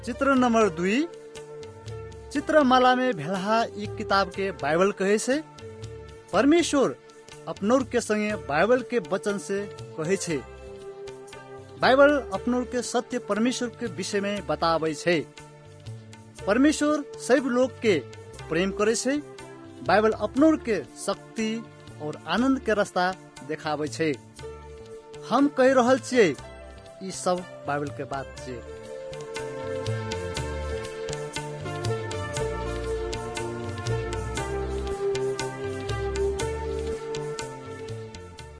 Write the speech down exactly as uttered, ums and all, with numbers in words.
चित्र नंबर दुई, चित्रमाला में भेलहा ई किताब के बाइबल कहे से परमेश्वर अपनोर के संगे बाइबल के वचन से कहे छे। बाइबल अपनोर के सत्य परमेश्वर के विषय में बतावे छे। परमेश्वर सब लोग के प्रेम करे छे। बाइबल अपनोर के शक्ति और आनंद के रास्ता देखावे छे। हम कह रहल छियै ई सब बाइबल के बात छे।